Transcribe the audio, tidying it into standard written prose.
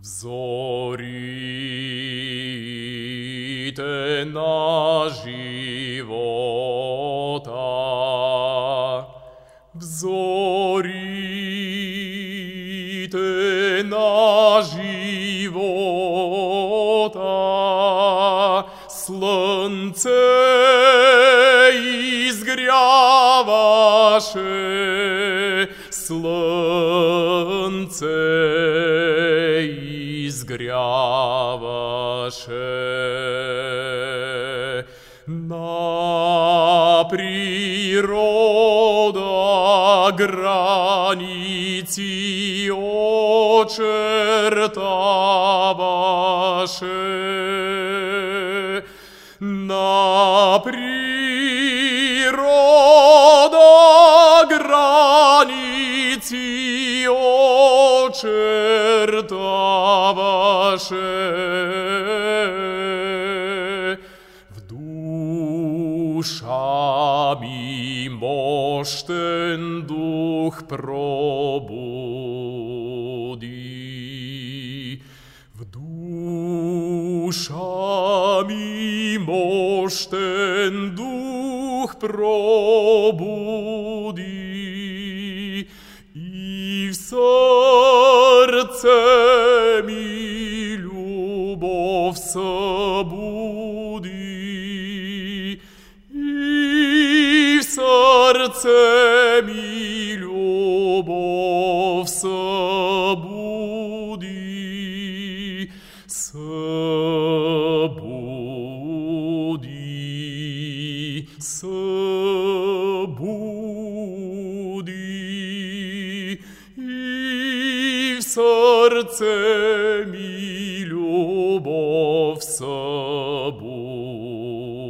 Vzorite na života, vzorite na života, slnce izgrijavaše, slnce izgrijavaše. Na priroda granici očertavaše, na priroda granici očertavaše. V dušami mošten duh probudi, v dušami mošten duh probudi i v srce mi ljubov sabudi, i v srce mi ljubov sabudi, sabudi, sabudi, i v srce mi ljubov sabudi.